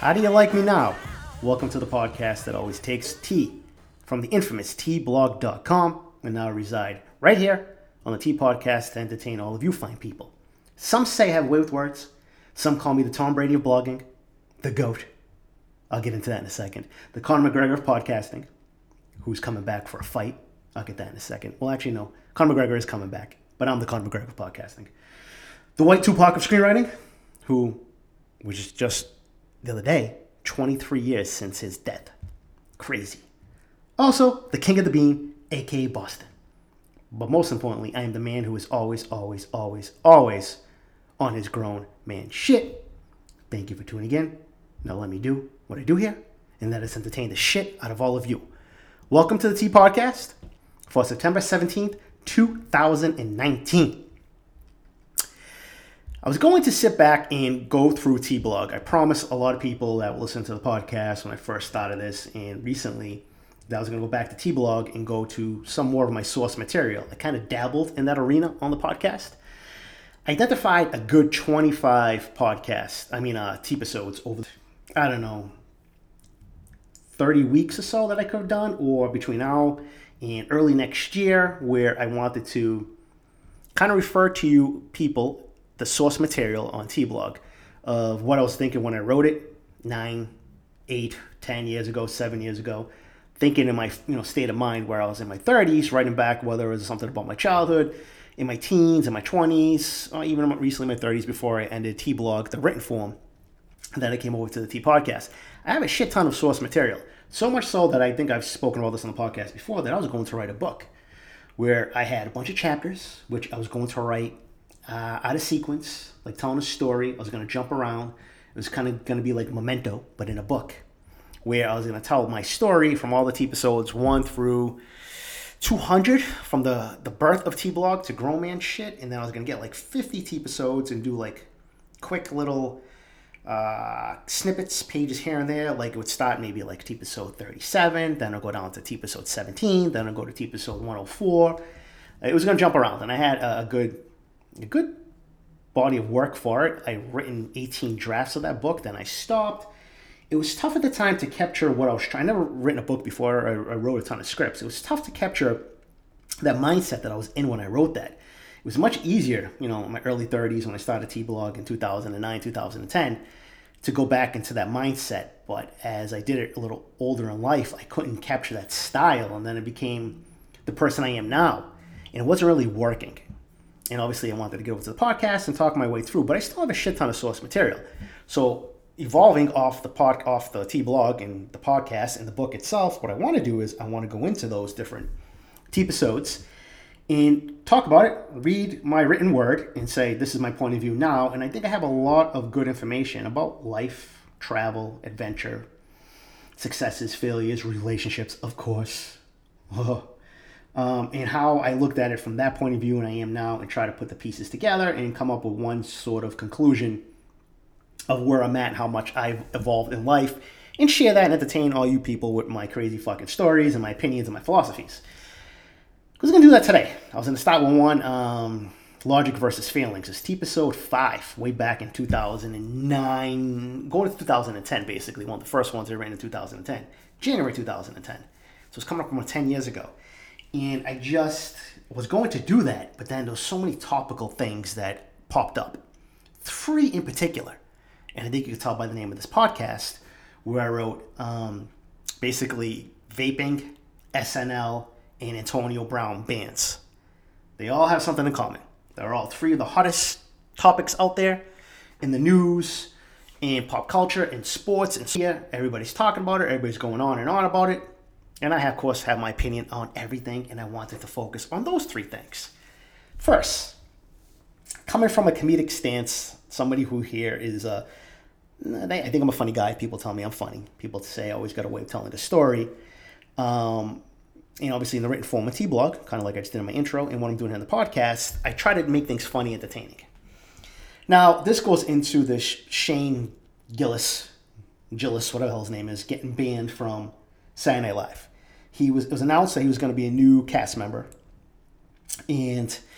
How do you like me now? Welcome to the podcast that always takes tea from the infamous tblog.com and now reside right here on the T Podcast to entertain all of you fine people. Some say I have way with words. Some call me the Tom Brady of blogging, the GOAT. I'll get into that in a second. The Conor McGregor of podcasting, who's coming back for a fight. I'll get that in a second. Well, actually, no. Conor McGregor is coming back, but I'm the Conor McGregor of podcasting. The White Tupac of screenwriting, who was just the other day, 23 years since his death. Crazy. Also, the King of the Bean, a.k.a. Boston. But most importantly, I am the man who is always on his grown man shit. Thank you for tuning in. Now let me do what I do here, and that is entertain the shit out of all of you. Welcome to the T Podcast for September 17th, 2019. I was going to sit back and go through T-Blog. I promised a lot of people that will listen to the podcast when I first started this, and recently that I was going to go back to T-Blog and go to some more of my source material. I kind of dabbled in that arena on the podcast. I identified a good 25 T-episodes over, 30 weeks or so that I could have done, or between now and early next year, where I wanted to kind of refer to you people the source material on T-Blog of what I was thinking when I wrote it 9, 8, 10 years ago, 7 years ago, thinking in my state of mind where I was in my 30s, writing back whether it was something about my childhood, in my teens, in my 20s, or even recently my 30s before I ended T-Blog, the written form. And then I came over to the T Podcast. I have a shit ton of source material, so much so that I think I've spoken about this on the podcast before, that I was going to write a book where I had a bunch of chapters, which I was going to write out of sequence, like telling a story. I was going to jump around. It was kind of going to be like Memento, but in a book, where I was going to tell my story from all the T-episodes 1 through 200, from the birth of T-Blog to grown man shit, and then I was going to get like 50 T-episodes and do like quick little snippets, pages here and there. Like it would start maybe like T-episode 37, then I'll go down to T-episode 17, then I'll go to T-episode 104. It was going to jump around, and I had a good body of work for it. I written 18 drafts of that book, then I stopped. It was tough at the time to capture what I was trying. I never written a book before. I wrote a ton of scripts. It was tough to capture that mindset that I was in when I wrote that. It was much easier, in my early 30s when I started T-Blog in 2009, 2010, to go back into that mindset. But as I did it a little older in life, I couldn't capture that style, and then it became the person I am now. And it wasn't really working. And obviously I wanted to get over to the podcast and talk my way through, but I still have a shit ton of source material. So evolving off the T-Blog and the podcast and the book itself, what I want to do is I want to go into those different T-episodes and talk about it, read my written word and say, this is my point of view now. And I think I have a lot of good information about life, travel, adventure, successes, failures, relationships, of course. And how I looked at it from that point of view and I am now, and try to put the pieces together and come up with one sort of conclusion of where I'm at and how much I've evolved in life, and share that and entertain all you people with my crazy fucking stories and my opinions and my philosophies. I was going to do that today. I was going to start with one, Logic versus Feelings. It's T-episode 5, way back in 2009, going to 2010 basically, one of the first ones I ran in 2010, January 2010. So it's coming up from 10 years ago. And I just was going to do that, but then there was so many topical things that popped up. 3 in particular. And I think you can tell by the name of this podcast, where I wrote basically vaping, SNL, and Antonio Brown bands. They all have something in common. They're all 3 of the hottest topics out there in the news, and pop culture, and sports, and media. Everybody's talking about it. Everybody's going on and on about it. And I, of course, have my opinion on everything, and I wanted to focus on those 3 things. First, coming from a comedic stance, somebody who here is, I think I'm a funny guy. People tell me I'm funny. People say I always got a way of telling the story. And obviously in the written form of T-Blog, kind of like I just did in my intro, and what I'm doing in the podcast, I try to make things funny, entertaining. Now, this goes into this Shane Gillis, whatever the hell his name is, getting banned from Saturday Night Live. It was announced that he was going to be a new cast member, and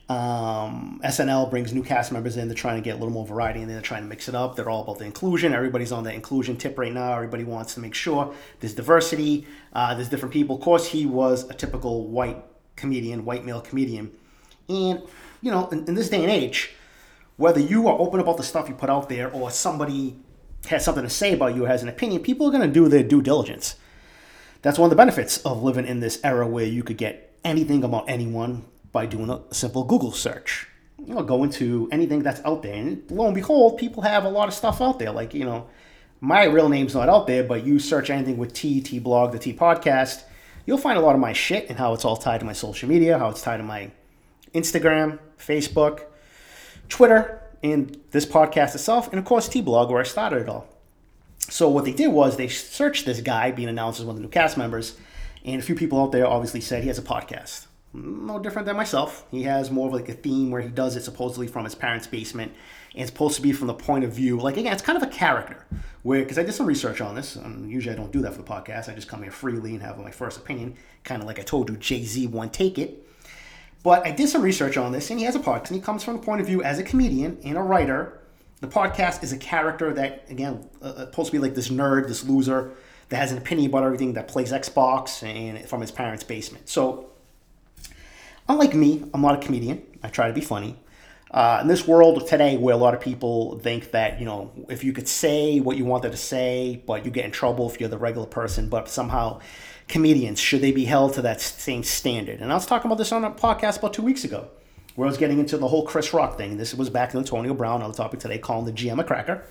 SNL brings new cast members in. They're trying to get a little more variety, and they're trying to mix it up. They're all about the inclusion. Everybody's on the inclusion tip right now. Everybody wants to make sure there's diversity. There's different people. Of course, he was a typical white male comedian. And, in this day and age, whether you are open about the stuff you put out there or somebody has something to say about you or has an opinion, people are going to do their due diligence. That's one of the benefits of living in this era where you could get anything about anyone by doing a simple Google search. Go into anything that's out there. And lo and behold, people have a lot of stuff out there. Like, my real name's not out there, but you search anything with T blog, the T podcast, you'll find a lot of my shit and how it's all tied to my social media, how it's tied to my Instagram, Facebook, Twitter, and this podcast itself, and of course T-Blog, where I started it all. So what they did was they searched this guy being announced as one of the new cast members, and a few people out there obviously said he has a podcast. No different than myself. He has more of like a theme where he does it supposedly from his parents' basement, and it's supposed to be from the point of view, like, again, it's kind of a character, where, because I did some research on this, and usually I don't do that for the podcast, I just come here freely and have my first opinion, kind of like I told you, Jay-Z won't take it. But I did some research on this, and he has a podcast, and he comes from the point of view as a comedian and a writer. The podcast is a character that, again, supposed to be like this nerd, this loser, that has an opinion about everything, that plays Xbox and from his parents' basement. So, unlike me, I'm not a comedian. I try to be funny. In this world today where a lot of people think that, if you could say what you wanted to say, but you get in trouble if you're the regular person, but somehow comedians, should they be held to that same standard? And I was talking about this on a podcast about 2 weeks ago, where I was getting into the whole Chris Rock thing. This was back to Antonio Brown, on the topic today, calling the GM a cracker.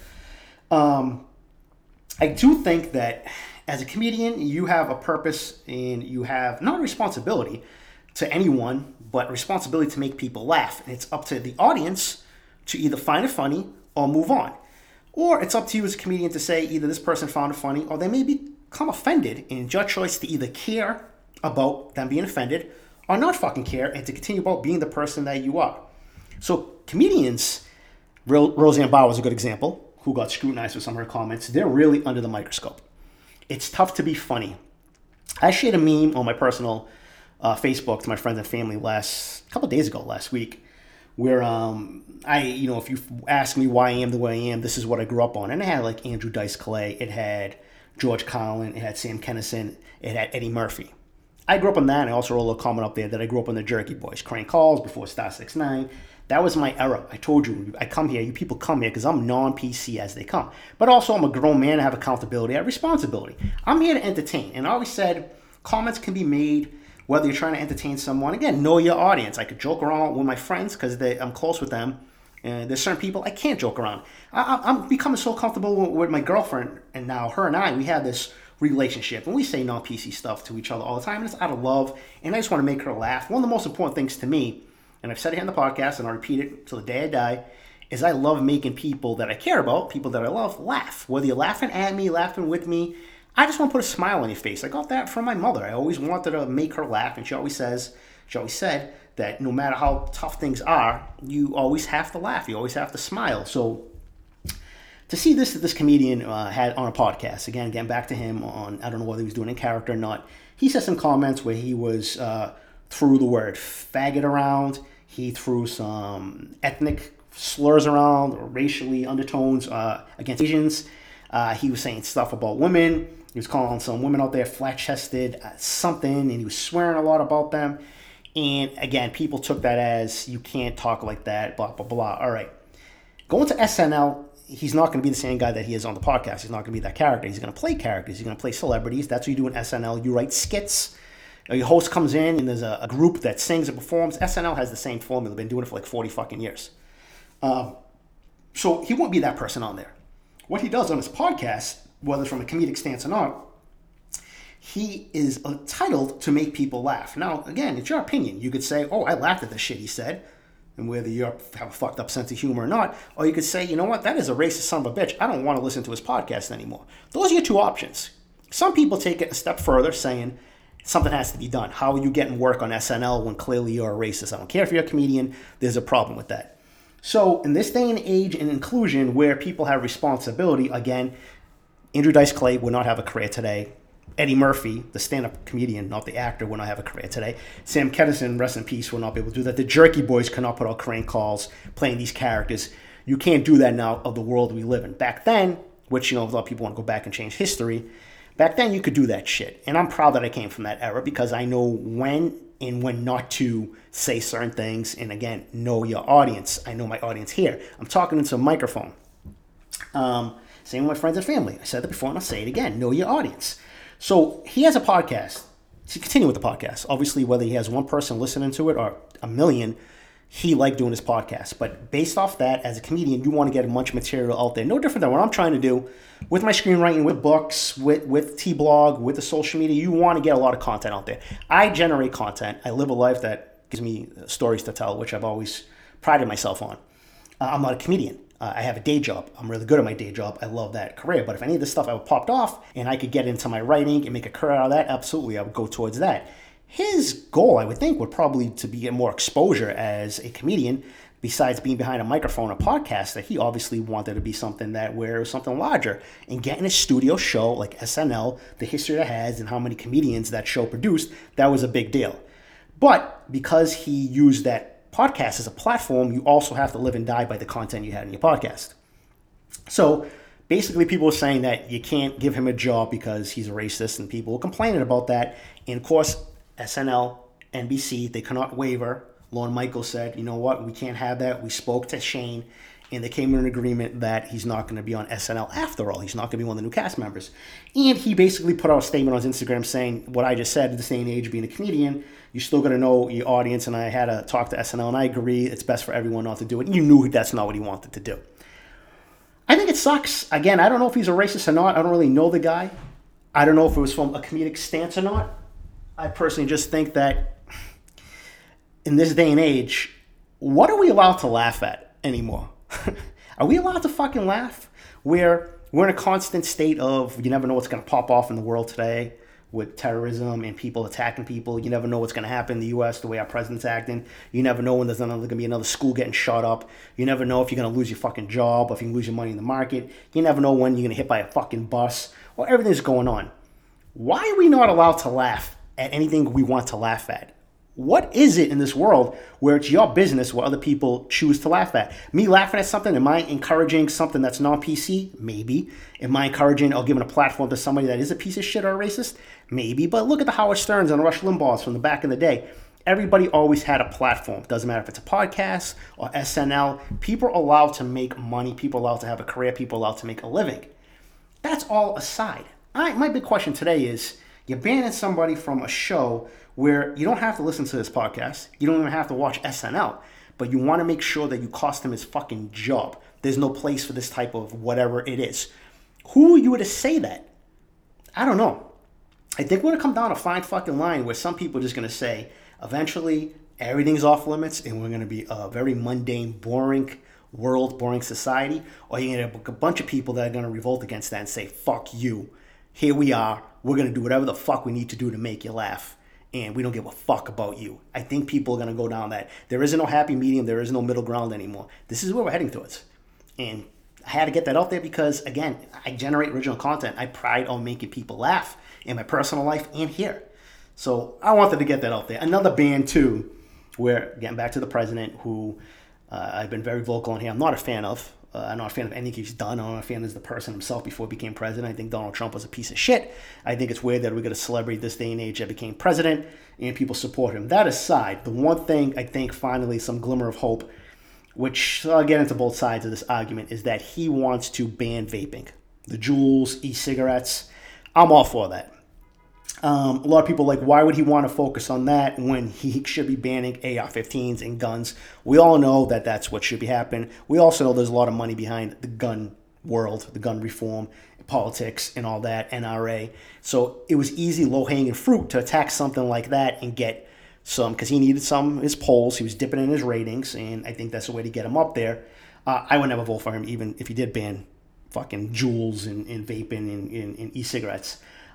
I do think that as a comedian, you have a purpose and you have not a responsibility to anyone, but responsibility to make people laugh. And it's up to the audience to either find it funny or move on. Or it's up to you as a comedian to say either this person found it funny or they may become offended, and it's your choice to either care about them being offended or not fucking care and to continue about being the person that you are. So comedians, Roseanne Barr was a good example, who got scrutinized for some of her comments. They're really under the microscope. It's tough to be funny. I shared a meme on my personal Facebook to my friends and family last week, where if you ask me why I am the way I am, this is what I grew up on. And it had like Andrew Dice Clay, it had George Carlin, it had Sam Kinison, it had Eddie Murphy. I grew up on that, and I also wrote a little comment up there that I grew up on the Jerky Boys, Crank Calls, before Star 69. That was my era. I told you, I come here, you people come here because I'm non-PC as they come. But also, I'm a grown man, I have accountability, I have responsibility. I'm here to entertain. And I always said, comments can be made whether you're trying to entertain someone. Again, know your audience. I could joke around with my friends because I'm close with them. And there's certain people I can't joke around. I'm becoming so comfortable with my girlfriend, and now her and I, we have this relationship, and we say non-PC stuff to each other all the time, and it's out of love, and I just want to make her laugh. One of the most important things to me, and I've said it here on the podcast, and I'll repeat it till the day I die, is I love making people that I care about, people that I love, laugh. Whether you're laughing at me, laughing with me, I just want to put a smile on your face. I got that from my mother. I always wanted to make her laugh, and she always said that no matter how tough things are, you always have to laugh. You always have to smile. So to see this comedian had on a podcast, again, getting back to him on, I don't know whether he was doing it in character or not, he said some comments where he was threw the word faggot around. He threw some ethnic slurs around, or racially undertones against Asians. He was saying stuff about women. He was calling some women out there flat-chested something, and he was swearing a lot about them. And again, people took that as, you can't talk like that, blah, blah, blah. All right. Going to SNL, he's not going to be the same guy that he is on the podcast. He's not going to be that character. He's going to play characters. He's going to play celebrities. That's what you do in SNL. You write skits. Your host comes in, and there's a group that sings and performs. SNL has the same formula. They've been doing it for like 40 fucking years. So he won't be that person on there. What he does on his podcast, whether from a comedic stance or not, he is entitled to make people laugh. Now, again, it's your opinion. You could say, oh, I laughed at the shit he said, and whether you have a fucked up sense of humor or not, or you could say, you know what, that is a racist son of a bitch. I don't want to listen to his podcast anymore. Those are your two options. Some people take it a step further, saying something has to be done. How are you getting work on SNL when clearly you're a racist? I don't care if you're a comedian. There's a problem with that. So in this day and age and inclusion where people have responsibility, again, Andrew Dice Clay would not have a career today. Eddie Murphy, the stand-up comedian, not the actor, will not have a career today. Sam Kinison, rest in peace, will not be able to do that. The Jerky Boys cannot put out crank calls playing these characters. You can't do that now of the world we live in. Back then, which, a lot of people want to go back and change history, back then you could do that shit. And I'm proud that I came from that era because I know when and when not to say certain things. And again, know your audience. I know my audience here. I'm talking into a microphone. Same with my friends and family. I said that before and I'll say it again. Know your audience. So he has a podcast. To continue with the podcast, obviously, whether he has one person listening to it or a million, he liked doing his podcast. But based off that, as a comedian, you want to get a bunch of material out there. No different than what I'm trying to do with my screenwriting, with books, with T-Blog, with the social media. You want to get a lot of content out there. I generate content. I live a life that gives me stories to tell, which I've always prided myself on. I'm not a comedian. I have a day job. I'm really good at my day job. I love that career. But if any of this stuff ever popped off and I could get into my writing and make a career out of that, absolutely, I would go towards that. His goal, I would think, would probably to be get more exposure as a comedian, besides being behind a microphone, a podcast, that he obviously wanted to be something that where it was something larger. And getting a studio show like SNL, the history it has and how many comedians that show produced, that was a big deal. But because he used that podcast as a platform, you also have to live and die by the content you had in your podcast. So basically people are saying that you can't give him a job because he's a racist, and people were complaining about that. And of course, SNL, NBC, they cannot waver. Lorne Michaels said, you know what, we can't have that. We spoke to Shane, and they came to an agreement that he's not going to be on SNL after all. He's not going to be one of the new cast members. And he basically put out a statement on his Instagram saying what I just said, at this day and age, being a comedian, you still got to know your audience, and I had to talk to SNL, and I agree it's best for everyone not to do it. And you knew that's not what he wanted to do. I think it sucks. Again, I don't know if he's a racist or not. I don't really know the guy. I don't know if it was from a comedic stance or not. I personally just think that in this day and age, what are we allowed to laugh at anymore? Are we allowed to fucking laugh? We're in a constant state of you never know what's going to pop off in the world today with terrorism and people attacking people. You never know what's going to happen in the U.S., the way our president's acting. You never know when there's going to be another school getting shot up. You never know if you're going to lose your fucking job or if you can lose your money in the market. You never know when you're going to hit by a fucking bus or everything's going on. Why are we not allowed to laugh at anything we want to laugh at? What is it in this world where it's your business what other people choose to laugh at? Me laughing at something, am I encouraging something that's non-PC? Maybe. Am I encouraging or giving a platform to somebody that is a piece of shit or a racist? Maybe. But look at the Howard Sterns and Rush Limbaughs from the back in the day. Everybody always had a platform. Doesn't matter if it's a podcast or SNL. People are allowed to make money. People are allowed to have a career. People are allowed to make a living. That's all aside. My big question today is, you're banning somebody from a show where you don't have to listen to this podcast. You don't even have to watch SNL. But you want to make sure that you cost him his fucking job. There's no place for this type of whatever it is. Who are you to say that? I don't know. I think we're going to come down a fine fucking line where some people are just going to say, eventually, everything's off limits and we're going to be a very mundane, boring world, boring society. Or you're going to have a bunch of people that are going to revolt against that and say, fuck you. Here we are. We're going to do whatever the fuck we need to do to make you laugh. And we don't give a fuck about you. I think people are going to go down that. There is no happy medium. There is no middle ground anymore. This is where we're heading towards. And I had to get that out there because, again, I generate original content. I pride on making people laugh in my personal life and here. So I wanted to get that out there. Another band, too, where, getting back to the president, who I've been very vocal on here, I'm not a fan of. I'm not a fan of anything he's done. I'm not a fan of the person himself before he became president. I think Donald Trump was a piece of shit. I think it's weird that we got a celebrity this day and age that became president and people support him. That aside, the one thing I think finally some glimmer of hope, which I'll get into both sides of this argument, is that he wants to ban vaping. The Juuls, e-cigarettes. I'm all for that. A lot of people are like, why would he want to focus on that when he should be banning AR-15s and guns? We all know that that's what should be happening. We also know there's a lot of money behind the gun world, the gun reform, politics, and all that, NRA. So it was easy, low-hanging fruit to attack something like that and get some, because he needed some of his polls. He was dipping in his ratings, and I think that's the way to get him up there. I would never vote for him, even if he did ban fucking Juuls and vaping and e-cigarettes.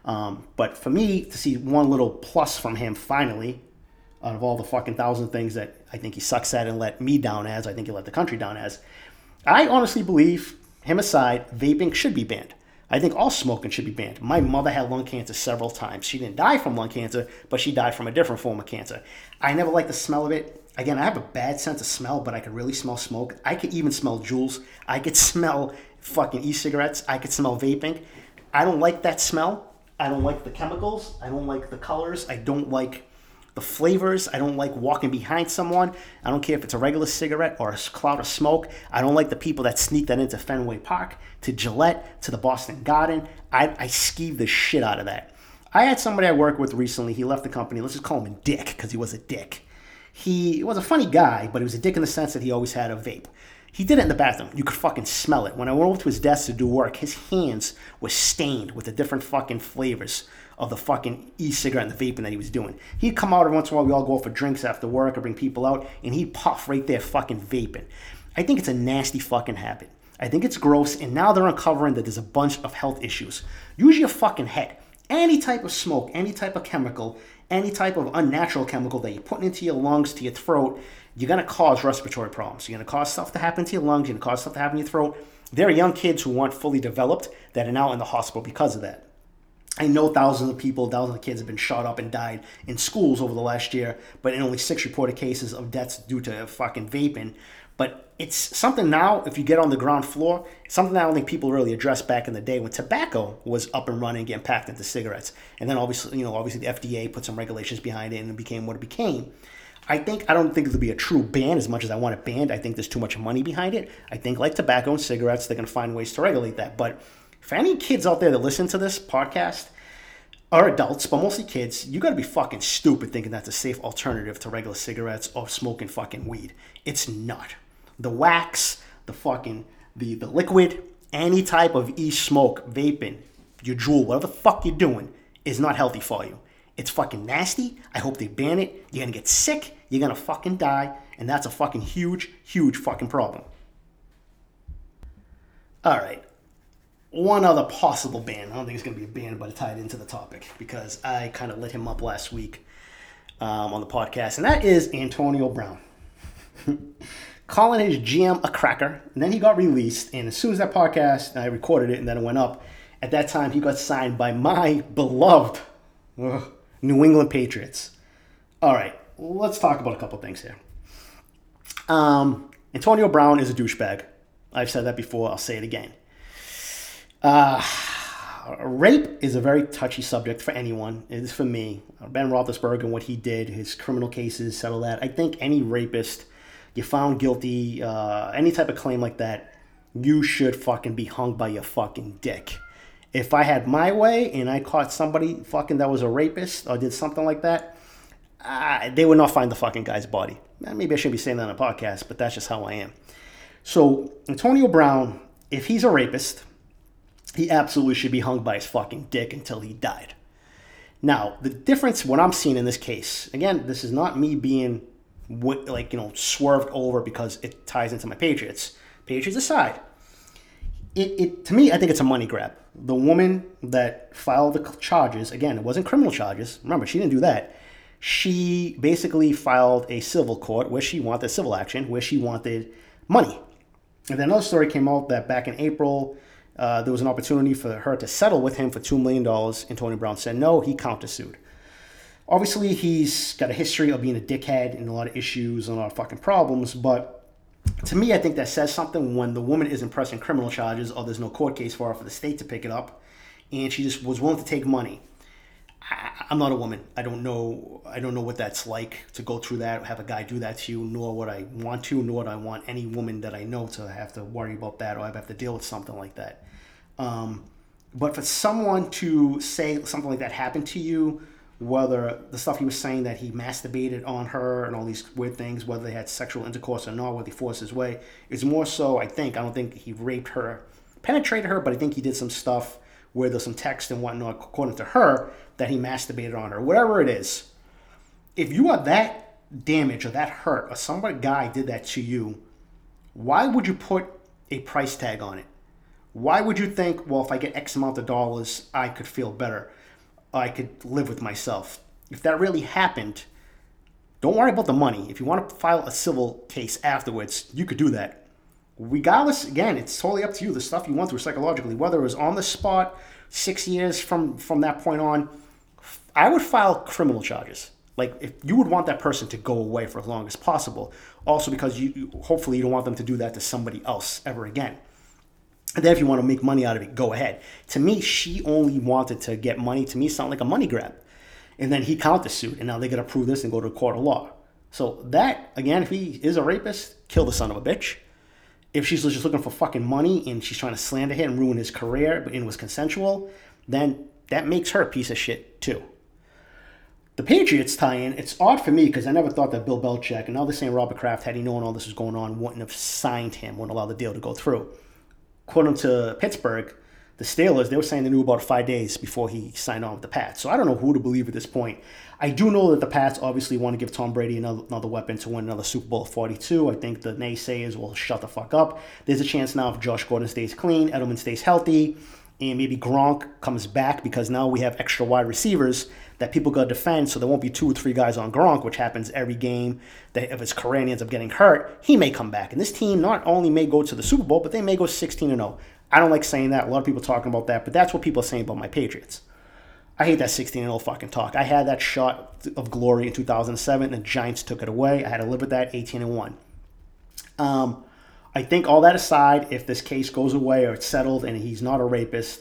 But for me, to see one little plus from him finally, out of all the fucking thousand things that I think he sucks at and let me down as, I think he let the country down as, I honestly believe, him aside, vaping should be banned. I think all smoking should be banned. My mother had lung cancer several times. She didn't die from lung cancer, but she died from a different form of cancer. I never liked the smell of it. Again, I have a bad sense of smell, but I could really smell smoke. I could even smell Juuls. I could smell fucking e-cigarettes. I could smell vaping. I don't like that smell. I don't like the chemicals. I don't like the colors. I don't like the flavors. I don't like walking behind someone. I don't care if it's a regular cigarette or a cloud of smoke. I don't like the people that sneak that into Fenway Park, to Gillette, to the Boston Garden. I skeeve the shit out of that. I had somebody I worked with recently. He left the company. Let's just call him a dick because he was a dick. He was a funny guy, but he was a dick in the sense that he always had a vape. He did it in the bathroom. You could fucking smell it. When I went over to his desk to do work, his hands were stained with the different fucking flavors of the fucking e-cigarette and the vaping that he was doing. He'd come out every once in a while. We all go for drinks after work or bring people out, and he'd puff right there fucking vaping. I think it's a nasty fucking habit. I think it's gross, and now they're uncovering that there's a bunch of health issues. Use your fucking head. Any type of smoke, any type of chemical, any type of unnatural chemical that you're putting into your lungs, to your throat, you're going to cause respiratory problems. You're going to cause stuff to happen to your lungs. You're going to cause stuff to happen to your throat. There are young kids who aren't fully developed that are now in the hospital because of that. I know thousands of kids have been shot up and died in schools over the last year, but in only 6 reported cases of deaths due to fucking vaping. But it's something now, if you get on the ground floor, something that I don't think people really addressed back in the day when tobacco was up and running, getting packed into cigarettes. And then obviously the FDA put some regulations behind it and it became what it became. I don't think it'll be a true ban as much as I want it banned. I think there's too much money behind it. I think like tobacco and cigarettes, they're going to find ways to regulate that. But for any kids out there that listen to this podcast, or adults, but mostly kids, you got to be fucking stupid thinking that's a safe alternative to regular cigarettes or smoking fucking weed. It's not. The wax, the liquid, any type of e-smoke, vaping, your Juul, whatever the fuck you're doing, is not healthy for you. It's fucking nasty. I hope they ban it. You're going to get sick. You're going to fucking die. And that's a fucking huge, huge fucking problem. All right. One other possible ban. I don't think it's going to be a ban, but it tied into the topic because I kind of lit him up last week on the podcast. And that is Antonio Brown. Calling his GM a cracker. And then he got released. And as soon as that podcast, I recorded it and then it went up. At that time, he got signed by my beloved New England Patriots. All right, let's talk about a couple things here. Antonio Brown is a douchebag. I've said that before. I'll say it again. Rape is a very touchy subject for anyone. It is for me. Ben Roethlisberger and what he did, his criminal cases, settle that. I think any rapist, you found guilty, any type of claim like that, you should fucking be hung by your fucking dick. If I had my way and I caught somebody fucking that was a rapist or did something like that, they would not find the fucking guy's body. Maybe I shouldn't be saying that on a podcast, but that's just how I am. So Antonio Brown, if he's a rapist, he absolutely should be hung by his fucking dick until he died. Now, the difference, what I'm seeing in this case, again, this is not me being swerved over because it ties into my Patriots. Patriots aside, to me, I think it's a money grab. The woman that filed the charges, again, it wasn't criminal charges. Remember, she didn't do that. She basically filed a civil court where she wanted civil action, where she wanted money. And then another story came out that back in April, there was an opportunity for her to settle with him for $2 million. Antonio Brown said no. He countersued. Obviously, he's got a history of being a dickhead and a lot of issues and a lot of fucking problems, but to me, I think that says something when the woman isn't pressing criminal charges or there's no court case for her for the state to pick it up, and she just was willing to take money. I'm not a woman. I don't know what that's like to go through that, have a guy do that to you, nor would I want to, nor would I want any woman that I know to have to worry about that or have to deal with something like that. But for someone to say something like that happened to you, whether the stuff he was saying that he masturbated on her and all these weird things, whether they had sexual intercourse or not, whether he forced his way, is more so, I don't think he raped her, penetrated her, but I think he did some stuff where there's some text and whatnot, according to her, that he masturbated on her. Whatever it is, if you are that damaged or that hurt or some guy did that to you, why would you put a price tag on it? Why would you think, well, if I get X amount of dollars, I could feel better? I could live with myself. If that really happened, don't worry about the money. If you want to file a civil case afterwards, you could do that. regardless, again, it's totally up to you. The stuff you went through psychologically, whether it was on the spot, 6 years from that point on, I would file criminal charges. Like, if you would want that person to go away for as long as possible. Also because hopefully you don't want them to do that to somebody else ever again. And then if you want to make money out of it, go ahead. To me, she only wanted to get money. To me, it sounded like a money grab. And then he countersued, and now they got to prove this and go to a court of law. So that, again, if he is a rapist, kill the son of a bitch. If she's just looking for fucking money and she's trying to slander him and ruin his career, but it was consensual, then that makes her a piece of shit too. The Patriots tie-in, it's odd for me because I never thought that Bill Belichick, and now they're saying Robert Kraft, had he known all this was going on, wouldn't have signed him, wouldn't allow the deal to go through. According to Pittsburgh, the Steelers, they were saying they knew about 5 days before he signed on with the Pats. So I don't know who to believe at this point. I do know that the Pats obviously want to give Tom Brady another weapon to win another Super Bowl 42. I think the naysayers will shut the fuck up. There's a chance now if Josh Gordon stays clean, Edelman stays healthy, and maybe Gronk comes back because now we have extra wide receivers that people got to defend, so there won't be 2 or 3 guys on Gronk, which happens every game. That if his career ends up getting hurt, he may come back. And this team not only may go to the Super Bowl, but they may go 16-0. I don't like saying that. A lot of people talking about that, but that's what people are saying about my Patriots. I hate that 16-0 fucking talk. I had that shot of glory in 2007, and the Giants took it away. I had to live with that, 18-1. I think all that aside, if this case goes away or it's settled and he's not a rapist,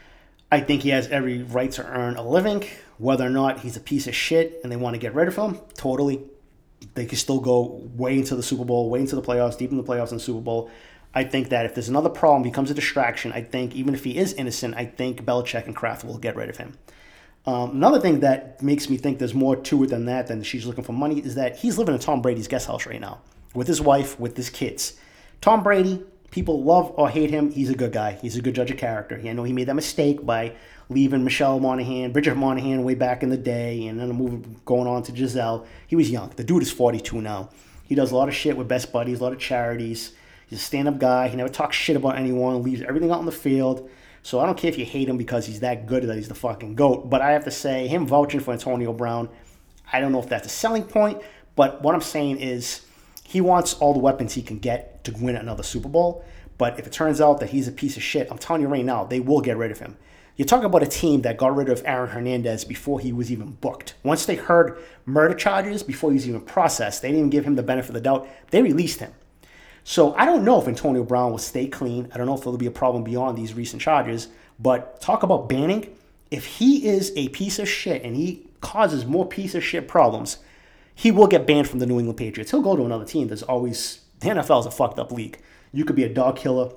I think he has every right to earn a living. Whether or not he's a piece of shit and they want to get rid of him, totally. They can still go way into the Super Bowl, way into the playoffs, deep in the playoffs and Super Bowl. I think that if there's another problem, becomes a distraction, I think even if he is innocent, I think Belichick and Kraft will get rid of him. Another thing that makes me think there's more to it than that, than she's looking for money, is that he's living in Tom Brady's guest house right now with his wife, with his kids. Tom Brady, people love or hate him. He's a good guy. He's a good judge of character. I know he made that mistake by leaving Bridget Monahan way back in the day, and then going on to Giselle. He was young. The dude is 42 now. He does a lot of shit with Best Buddies, a lot of charities. He's a stand-up guy. He never talks shit about anyone, leaves everything out on the field. So I don't care if you hate him because he's that good that he's the fucking GOAT. But I have to say, him vouching for Antonio Brown, I don't know if that's a selling point. But what I'm saying is he wants all the weapons he can get to win another Super Bowl. But if it turns out that he's a piece of shit, I'm telling you right now, they will get rid of him. You're talking about a team that got rid of Aaron Hernandez before he was even booked. Once they heard murder charges, before he was even processed, they didn't even give him the benefit of the doubt. They released him. So I don't know if Antonio Brown will stay clean. I don't know if there'll be a problem beyond these recent charges. But talk about banning. If he is a piece of shit and he causes more piece of shit problems, he will get banned from the New England Patriots. He'll go to another team. The NFL is a fucked up league. You could be a dog killer,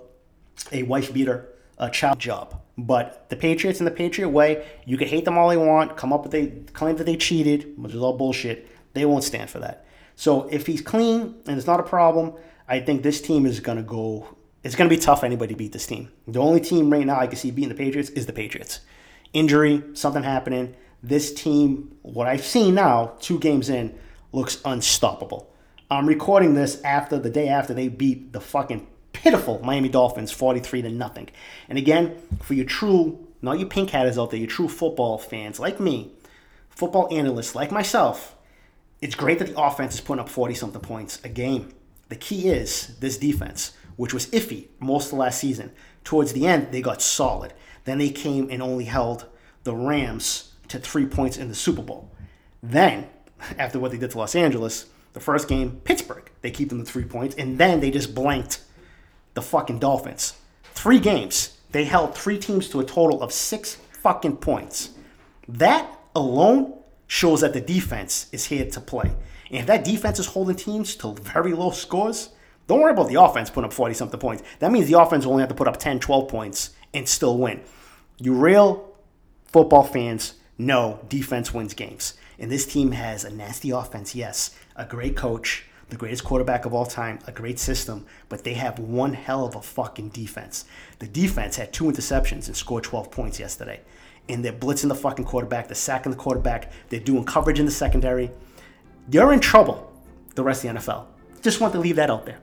a wife beater, a child job. But the Patriots in the Patriot way, you can hate them all you want, come up with a claim that they cheated, which is all bullshit. They won't stand for that. So if he's clean and it's not a problem, I think this team is going to go. It's going to be tough for anybody to beat this team. The only team right now I can see beating the Patriots is the Patriots. Injury, something happening. This team, what I've seen now, 2 games in, looks unstoppable. I'm recording this the day after they beat the fucking pitiful Miami Dolphins 43-0. And again, for your true, not you pink hatters out there, your true football fans like me, football analysts like myself, it's great that the offense is putting up 40-something points a game. The key is this defense, which was iffy most of last season. Towards the end, they got solid. Then they came and only held the Rams to 3 points in the Super Bowl. Then, after what they did to Los Angeles, the first game, Pittsburgh, they keep them to 3 points, and then they just blanked the fucking Dolphins. 3 games. They held 3 teams to a total of 6 fucking points. That alone shows that the defense is here to play. And if that defense is holding teams to very low scores, don't worry about the offense putting up 40-something points. That means the offense will only have to put up 10, 12 points and still win. You real football fans know defense wins games. And this team has a nasty offense, yes. A great coach, the greatest quarterback of all time, a great system, but they have one hell of a fucking defense. The defense had 2 interceptions and scored 12 points yesterday. And they're blitzing the fucking quarterback, they're sacking the quarterback, they're doing coverage in the secondary. You're in trouble, the rest of the NFL. Just want to leave that out there.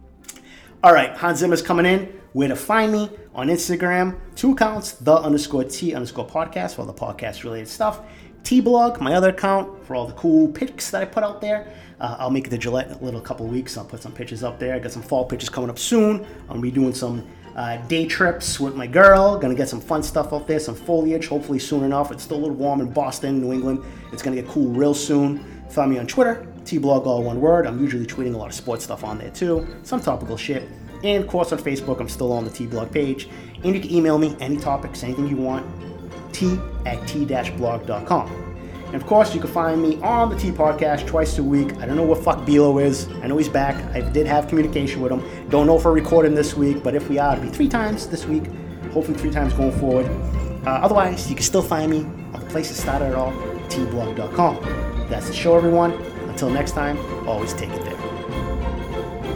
All right, Hans Zimmer's coming in. Where to find me on Instagram, 2 accounts, _T_podcast for all the podcast-related stuff. T-Blog, my other account, for all the cool pics that I put out there. I'll make it to Gillette in a little couple of weeks. I'll put some pictures up there. I got some fall pictures coming up soon. I'm going to be doing some day trips with my girl. Going to get some fun stuff up there, some foliage, hopefully soon enough. It's still a little warm in Boston, New England. It's going to get cool real soon. Find me on Twitter, T-Blog, all one word. I'm usually tweeting a lot of sports stuff on there too, some topical shit. And of course on Facebook, I'm still on the T-Blog page. And you can email me any topics, anything you want, t@t-blog.com. And of course, you can find me on the T Podcast twice a week. I don't know what fuck Bilo is. I know he's back. I did have communication with him. Don't know if we're recording this week, but if we are, it'll be 3 times this week. Hopefully 3 times going forward. Otherwise, you can still find me on the place that started it all, tblog.com. That's the show, everyone. Until next time, always take it there.